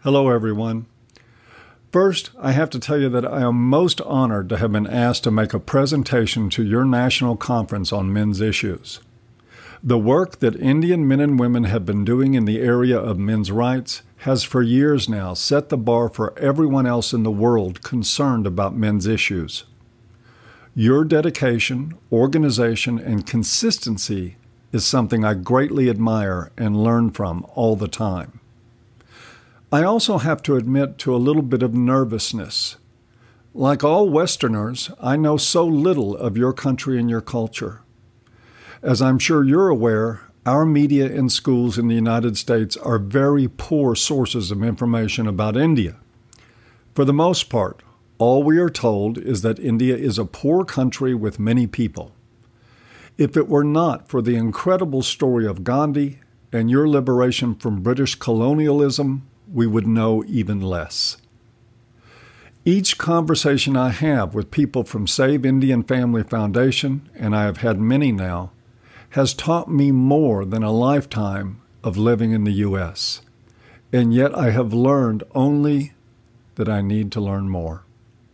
Hello, everyone. First, I have to tell you that I am most honored to have been asked to make a presentation to your national conference on men's issues. The work that Indian men and women have been doing in the area of men's rights has for years now set the bar for everyone else in the world concerned about men's issues. Your dedication, organization, and consistency is something I greatly admire and learn from all the time. I also have to admit to a little bit of nervousness. Like all Westerners, I know so little of your country and your culture. As I'm sure you're aware, our media and schools in the United States are very poor sources of information about India. For the most part, all we are told is that India is a poor country with many people. If it were not for the incredible story of Gandhi and your liberation from British colonialism, we would know even less. Each conversation I have with people from Save Indian Family Foundation, and I have had many now, has taught me more than a lifetime of living in the U.S. And yet I have learned only that I need to learn more.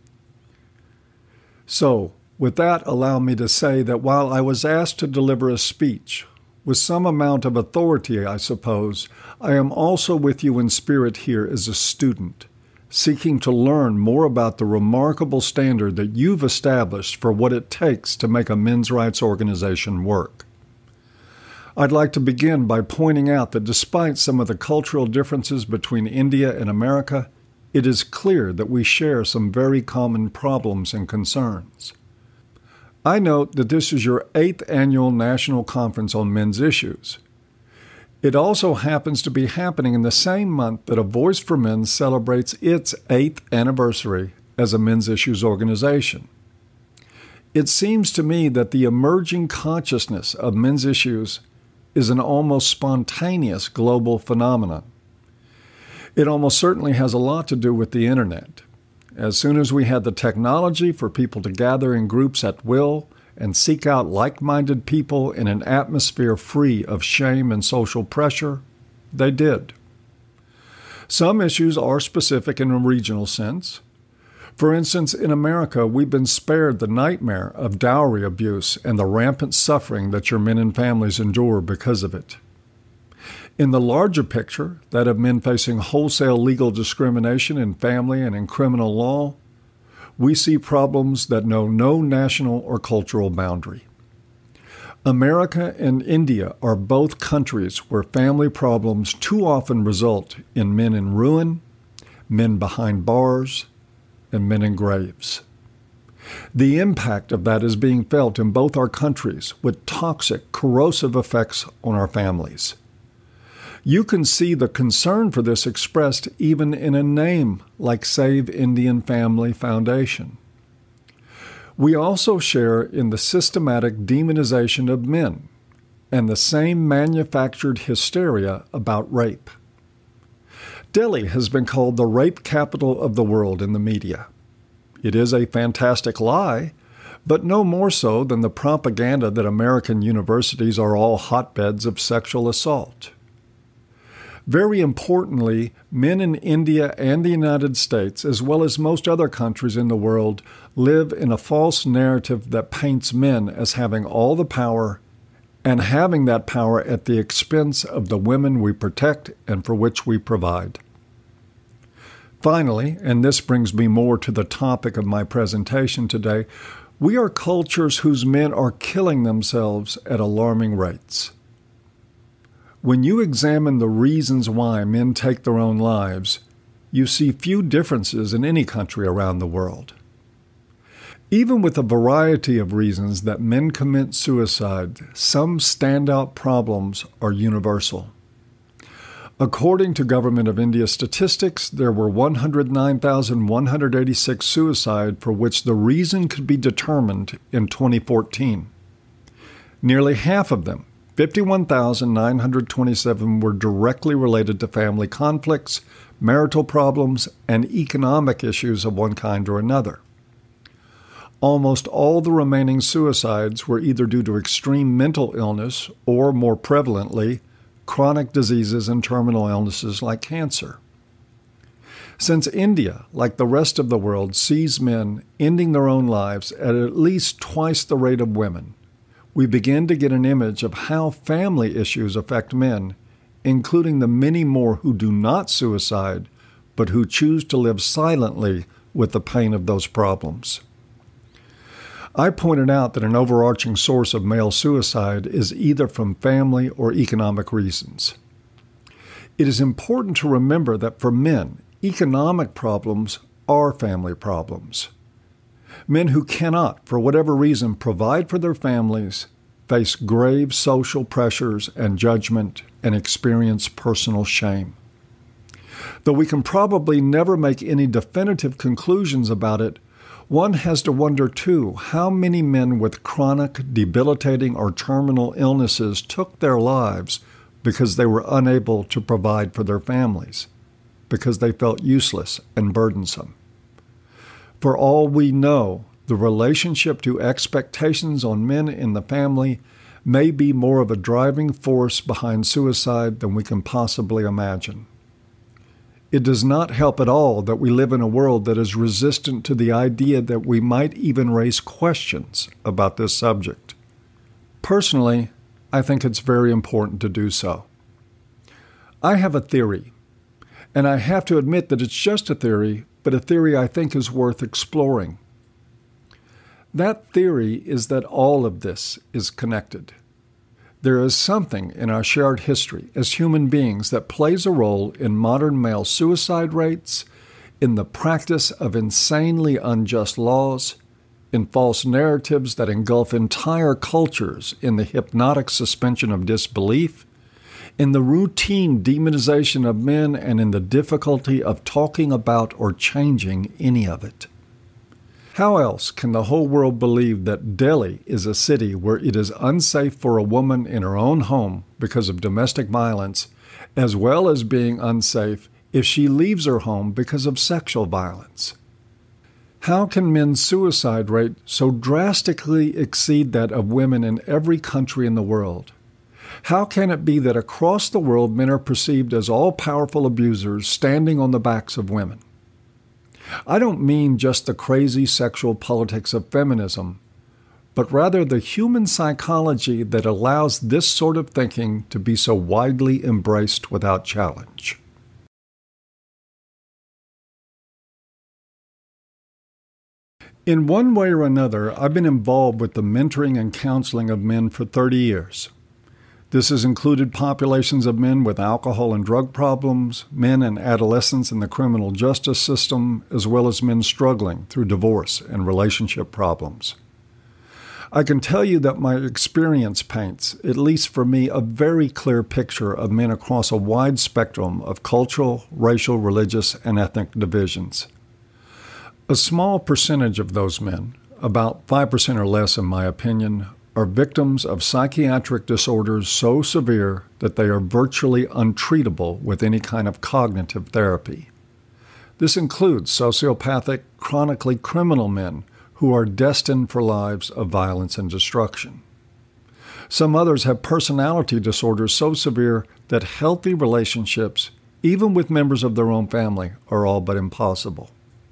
So, with that, allow me to say that while I was asked to deliver a speech, with some amount of authority, I suppose, I am also with you in spirit here as a student, seeking to learn more about the remarkable standard that you've established for what it takes to make a men's rights organization work. I'd like to begin by pointing out that despite some of the cultural differences between India and America, it is clear that we share some very common problems and concerns. I note that this is your 8th annual National Conference on Men's Issues. It also happens to be happening in the same month that A Voice for Men celebrates its 8th anniversary as a men's issues organization. It seems to me that the emerging consciousness of men's issues is an almost spontaneous global phenomenon. It almost certainly has a lot to do with the internet. As soon as we had the technology for people to gather in groups at will and seek out like-minded people in an atmosphere free of shame and social pressure, they did. Some issues are specific in a regional sense. For instance, in America, we've been spared the nightmare of dowry abuse and the rampant suffering that your men and families endure because of it. In the larger picture, that of men facing wholesale legal discrimination in family and in criminal law, we see problems that know no national or cultural boundary. America and India are both countries where family problems too often result in men in ruin, men behind bars, and men in graves. The impact of that is being felt in both our countries with toxic, corrosive effects on our families. You can see the concern for this expressed even in a name like Save Indian Family Foundation. We also share in the systematic demonization of men and the same manufactured hysteria about rape. Delhi has been called the rape capital of the world in the media. It is a fantastic lie, but no more so than the propaganda that American universities are all hotbeds of sexual assault. Very importantly, men in India and the United States, as well as most other countries in the world, live in a false narrative that paints men as having all the power and having that power at the expense of the women we protect and for which we provide. Finally, and this brings me more to the topic of my presentation today, we are cultures whose men are killing themselves at alarming rates. When you examine the reasons why men take their own lives, you see few differences in any country around the world. Even with a variety of reasons that men commit suicide, some standout problems are universal. According to Government of India statistics, there were 109,186 suicides for which the reason could be determined in 2014. Nearly half of them, 51,927, were directly related to family conflicts, marital problems, and economic issues of one kind or another. Almost all the remaining suicides were either due to extreme mental illness or, more prevalently, chronic diseases and terminal illnesses like cancer. Since India, like the rest of the world, sees men ending their own lives at least twice the rate of women, we begin to get an image of how family issues affect men, including the many more who do not suicide, but who choose to live silently with the pain of those problems. I pointed out that an overarching source of male suicide is either from family or economic reasons. It is important to remember that for men, economic problems are family problems. Men who cannot, for whatever reason, provide for their families face grave social pressures and judgment and experience personal shame. Though we can probably never make any definitive conclusions about it, one has to wonder, too, how many men with chronic, debilitating, or terminal illnesses took their lives because they were unable to provide for their families, because they felt useless and burdensome. For all we know, the relationship to expectations on men in the family may be more of a driving force behind suicide than we can possibly imagine. It does not help at all that we live in a world that is resistant to the idea that we might even raise questions about this subject. Personally, I think it's very important to do so. I have a theory, and I have to admit that it's just a theory, but a theory I think is worth exploring. That theory is that all of this is connected. There is something in our shared history as human beings that plays a role in modern male suicide rates, in the practice of insanely unjust laws, in false narratives that engulf entire cultures in the hypnotic suspension of disbelief, in the routine demonization of men, and in the difficulty of talking about or changing any of it. How else can the whole world believe that Delhi is a city where it is unsafe for a woman in her own home because of domestic violence, as well as being unsafe if she leaves her home because of sexual violence? How can men's suicide rate so drastically exceed that of women in every country in the world? How can it be that across the world men are perceived as all-powerful abusers standing on the backs of women? I don't mean just the crazy sexual politics of feminism, but rather the human psychology that allows this sort of thinking to be so widely embraced without challenge. In one way or another, I've been involved with the mentoring and counseling of men for 30 years. This has included populations of men with alcohol and drug problems, men and adolescents in the criminal justice system, as well as men struggling through divorce and relationship problems. I can tell you that my experience paints, at least for me, a very clear picture of men across a wide spectrum of cultural, racial, religious, and ethnic divisions. A small percentage of those men, about 5% or less in my opinion, are victims of psychiatric disorders so severe that they are virtually untreatable with any kind of cognitive therapy. This includes sociopathic, chronically criminal men who are destined for lives of violence and destruction. Some others have personality disorders so severe that healthy relationships, even with members of their own family, are all but impossible.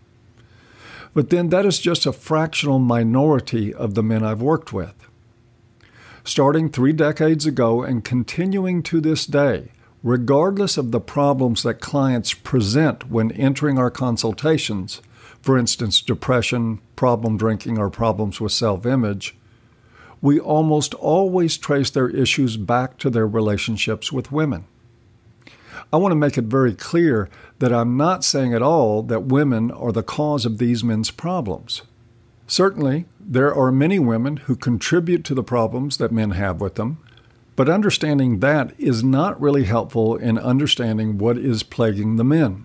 But then that is just a fractional minority of the men I've worked with. Starting 3 decades ago and continuing to this day, regardless of the problems that clients present when entering our consultations, for instance, depression, problem drinking, or problems with self-image, we almost always trace their issues back to their relationships with women. I want to make it very clear that I'm not saying at all that women are the cause of these men's problems. Certainly, there are many women who contribute to the problems that men have with them, but understanding that is not really helpful in understanding what is plaguing the men.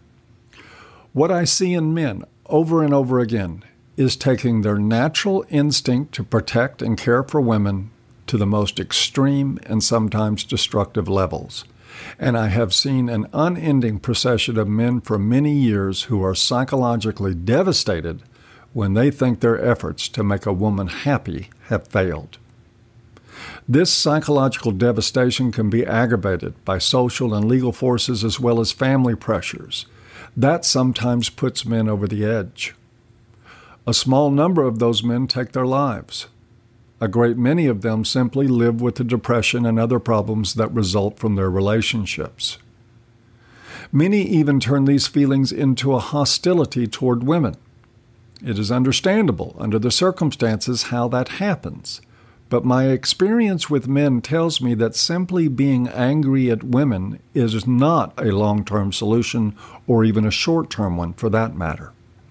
What I see in men over and over again is taking their natural instinct to protect and care for women to the most extreme and sometimes destructive levels. And I have seen an unending procession of men for many years who are psychologically devastated when they think their efforts to make a woman happy have failed. This psychological devastation can be aggravated by social and legal forces as well as family pressures, That sometimes puts men over the edge. A small number of those men take their lives. A great many of them simply live with the depression and other problems that result from their relationships. Many even turn these feelings into a hostility toward women. It is understandable under the circumstances how that happens, but my experience with men tells me that simply being angry at women is not a long-term solution or even a short-term one for that matter.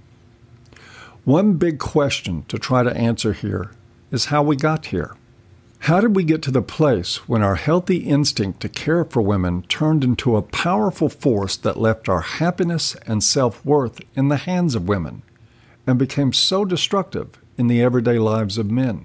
One big question to try to answer here is how we got here. How did we get to the place when our healthy instinct to care for women turned into a powerful force that left our happiness and self-worth in the hands of women and became so destructive in the everyday lives of men?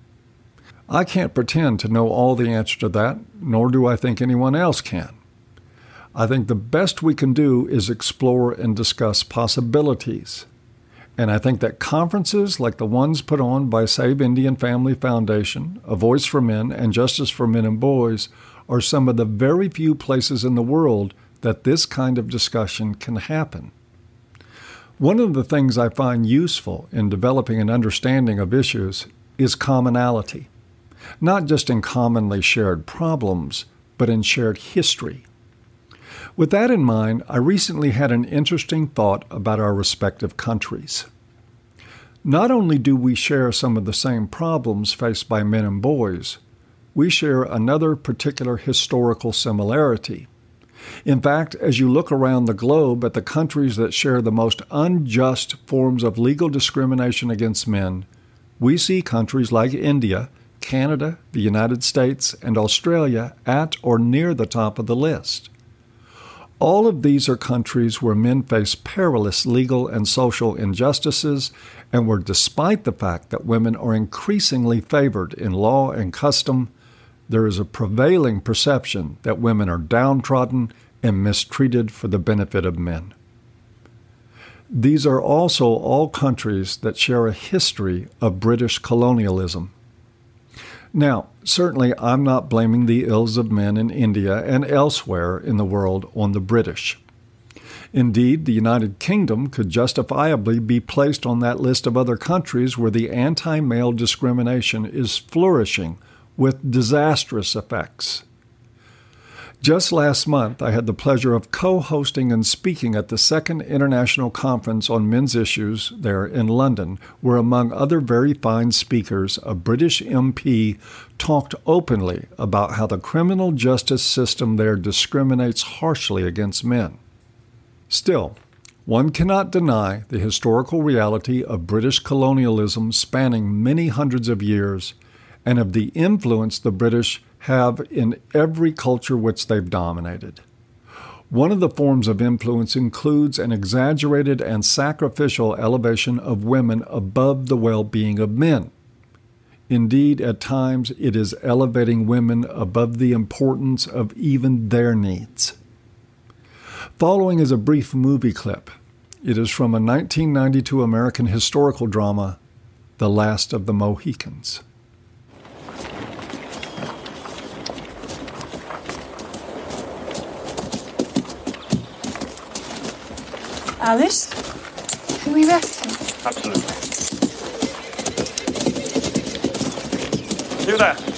I can't pretend to know all the answer to that, nor do I think anyone else can. I think the best we can do is explore and discuss possibilities. And I think that conferences like the ones put on by Save Indian Family Foundation, A Voice for Men, and Justice for Men and Boys are some of the very few places in the world that this kind of discussion can happen. One of the things I find useful in developing an understanding of issues is commonality, not just in commonly shared problems, but in shared history. With that in mind, I recently had an interesting thought about our respective countries. Not only do we share some of the same problems faced by men and boys, we share another particular historical similarity. In fact, as you look around the globe at the countries that share the most unjust forms of legal discrimination against men, we see countries like India, Canada, the United States, and Australia at or near the top of the list. All of these are countries where men face perilous legal and social injustices and where, despite the fact that women are increasingly favored in law and custom, there is a prevailing perception that women are downtrodden and mistreated for the benefit of men. These are also all countries that share a history of British colonialism. Now, certainly I'm not blaming the ills of men in India and elsewhere in the world on the British. Indeed, the United Kingdom could justifiably be placed on that list of other countries where the anti-male discrimination is flourishing with disastrous effects. Just last month, I had the pleasure of co-hosting and speaking at the Second International Conference on Men's Issues there in London, where, among other very fine speakers, a British MP talked openly about how the criminal justice system there discriminates harshly against men. Still, one cannot deny the historical reality of British colonialism spanning many hundreds of years and of the influence the British have in every culture which they've dominated. One of the forms of influence includes an exaggerated and sacrificial elevation of women above the well-being of men. Indeed, at times it is elevating women above the importance of even their needs. Following is a brief movie clip. It is from a 1992 American historical drama, The Last of the Mohicans. Alice, can we rest him? Absolutely. You there.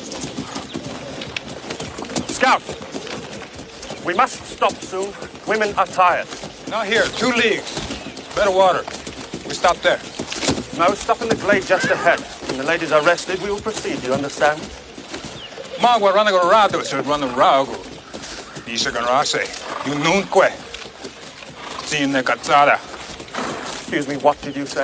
Scout! We must stop soon. Women are tired. Not here. 2 leagues. Better water. We stop there. No, stop in the glade just ahead. When the ladies are rested, we will proceed. You understand? Magua ranagorado sir ranarago. Isa ganrase. Yununque. Sine cazzada. Excuse me, what did you say?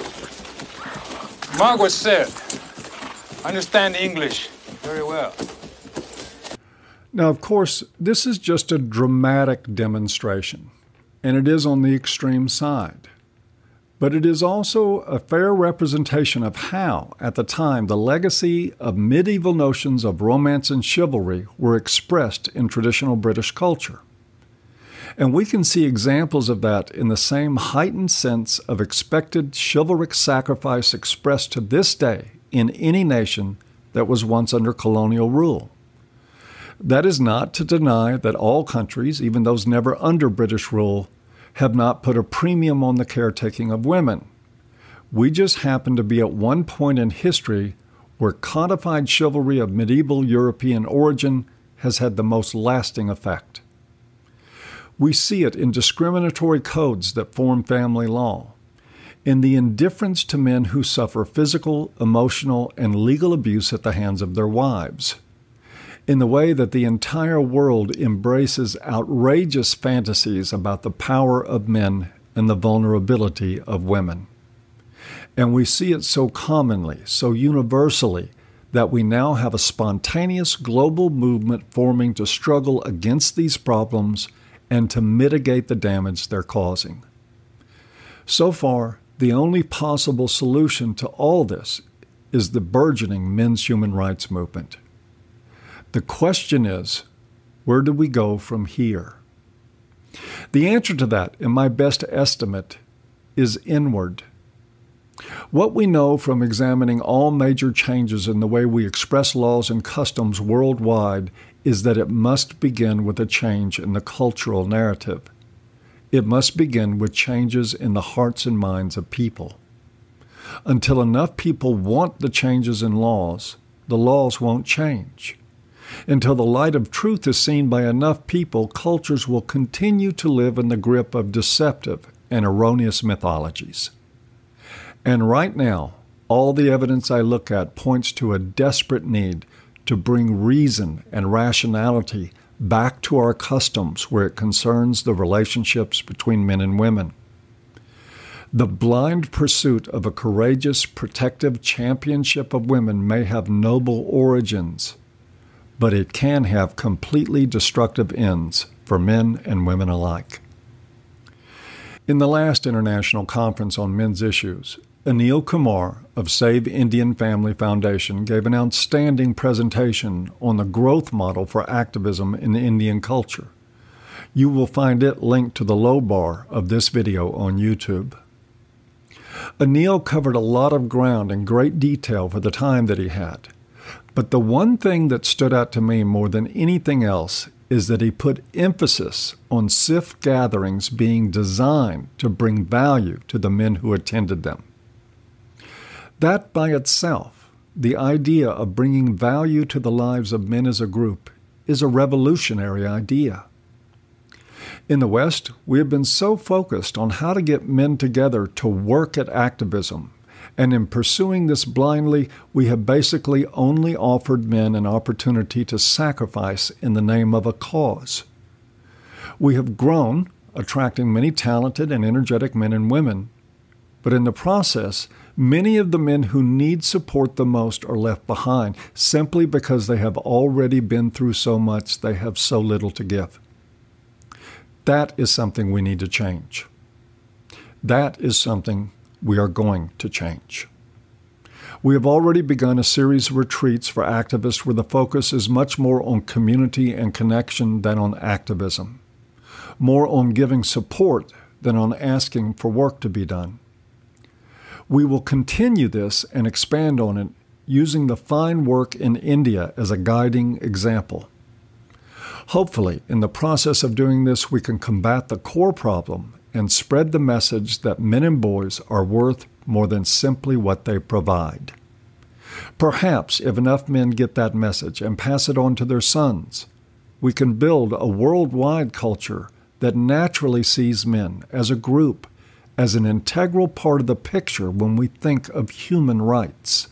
Magua said, I understand English very well. Now, of course, this is just a dramatic demonstration, and it is on the extreme side. But it is also a fair representation of how, at the time, the legacy of medieval notions of romance and chivalry were expressed in traditional British culture. And we can see examples of that in the same heightened sense of expected chivalric sacrifice expressed to this day in any nation that was once under colonial rule. That is not to deny that all countries, even those never under British rule, have not put a premium on the caretaking of women. We just happen to be at one point in history where codified chivalry of medieval European origin has had the most lasting effect. We see it in discriminatory codes that form family law, in the indifference to men who suffer physical, emotional, and legal abuse at the hands of their wives, in the way that the entire world embraces outrageous fantasies about the power of men and the vulnerability of women. And we see it so commonly, so universally, that we now have a spontaneous global movement forming to struggle against these problems and to mitigate the damage they're causing. So far, the only possible solution to all this is the burgeoning men's human rights movement. The question is, where do we go from here? The answer to that, in my best estimate, is inward. What we know from examining all major changes in the way we express laws and customs worldwide is that it must begin with a change in the cultural narrative. It must begin with changes in the hearts and minds of people. Until enough people want the changes in laws, the laws won't change. Until the light of truth is seen by enough people, cultures will continue to live in the grip of deceptive and erroneous mythologies. And right now, all the evidence I look at points to a desperate need to bring reason and rationality back to our customs where it concerns the relationships between men and women. The blind pursuit of a courageous, protective championship of women may have noble origins, but it can have completely destructive ends for men and women alike. In the last International Conference on Men's Issues, Anil Kumar of Save Indian Family Foundation gave an outstanding presentation on the growth model for activism in Indian culture. You will find it linked to the low bar of this video on YouTube. Anil covered a lot of ground in great detail for the time that he had, but the one thing that stood out to me more than anything else is that he put emphasis on SIF gatherings being designed to bring value to the men who attended them. That by itself, the idea of bringing value to the lives of men as a group, is a revolutionary idea. In the West, we have been so focused on how to get men together to work at activism, and in pursuing this blindly, we have basically only offered men an opportunity to sacrifice in the name of a cause. We have grown, attracting many talented and energetic men and women, but in the process, many of the men who need support the most are left behind simply because they have already been through so much, they have so little to give. That is something we need to change. That is something we are going to change. We have already begun a series of retreats for activists where the focus is much more on community and connection than on activism, more on giving support than on asking for work to be done. We will continue this and expand on it using the fine work in India as a guiding example. Hopefully, in the process of doing this, we can combat the core problem and spread the message that men and boys are worth more than simply what they provide. Perhaps if enough men get that message and pass it on to their sons, we can build a worldwide culture that naturally sees men as a group, as an integral part of the picture when we think of human rights.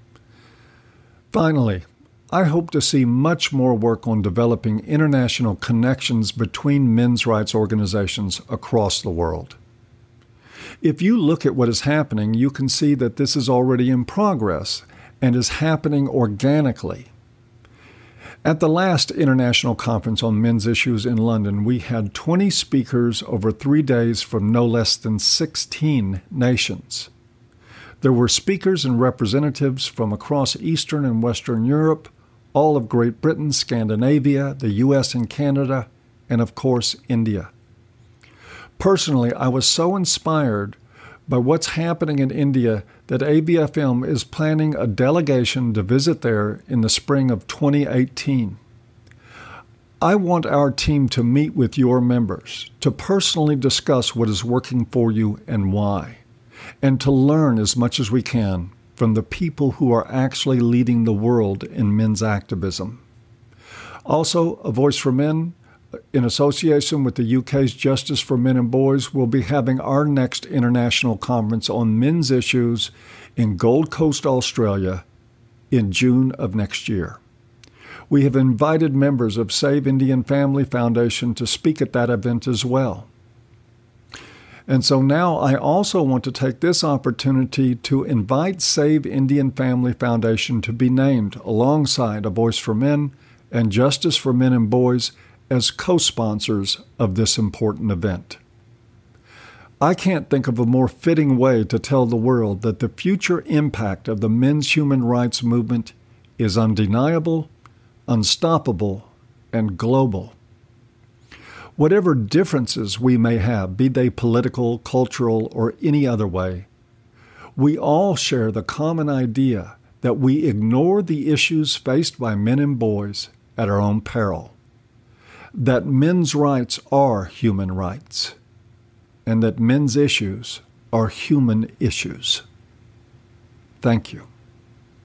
Finally, I hope to see much more work on developing international connections between men's rights organizations across the world. If you look at what is happening, you can see that this is already in progress and is happening organically. At the last International Conference on Men's Issues in London, we had 20 speakers over 3 days from no less than 16 nations. There were speakers and representatives from across Eastern and Western Europe, all of Great Britain, Scandinavia, the U.S. and Canada, and of course, India. Personally, I was so inspired by what's happening in India that AVFM is planning a delegation to visit there in the spring of 2018. I want our team to meet with your members, to personally discuss what is working for you and why, and to learn as much as we can from the people who are actually leading the world in men's activism. Also, A Voice for Men, in association with the UK's Justice for Men and Boys, will be having our next international conference on men's issues in Gold Coast, Australia, in June of next year. We have invited members of Save Indian Family Foundation to speak at that event as well. And so now I also want to take this opportunity to invite Save Indian Family Foundation to be named alongside A Voice for Men and Justice for Men and Boys as co-sponsors of this important event. I can't think of a more fitting way to tell the world that the future impact of the men's human rights movement is undeniable, unstoppable, and global. Whatever differences we may have, be they political, cultural, or any other way, we all share the common idea that we ignore the issues faced by men and boys at our own peril, that men's rights are human rights, and that men's issues are human issues. Thank you.